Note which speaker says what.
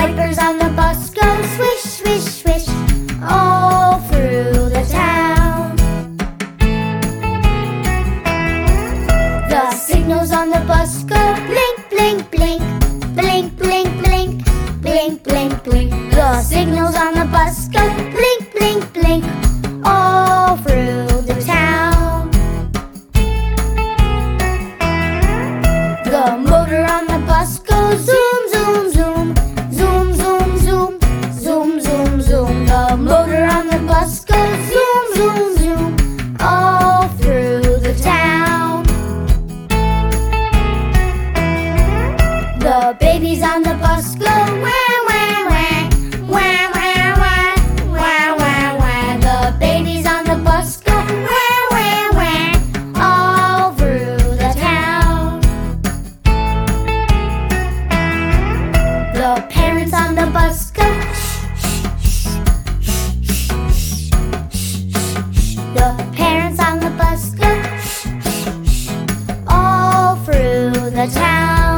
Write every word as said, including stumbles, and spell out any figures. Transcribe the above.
Speaker 1: wipers on the bus go swish, swish, swish all through the town. The signals on the bus go blink, blink, blink, blink, blink, blink, blink, blink, blink. The signals on the bus go blink, blink, blink all through the town. The motor on the bus goes zoom, zoom, zoom, zoom, zoom, zoom, zoom, zoom, zoom. The motor on the bus goes zoom, zoom, zoom all through the town. The babies on the bus go wah, wah, wah, wah, wah, wah, wah, wah, wah. The babies on the bus go wah, wah, wah all through the town. The parents on the bus go shh, shh, shh, shh, shh. The parents on the bus go shh, shh, shh all through the town.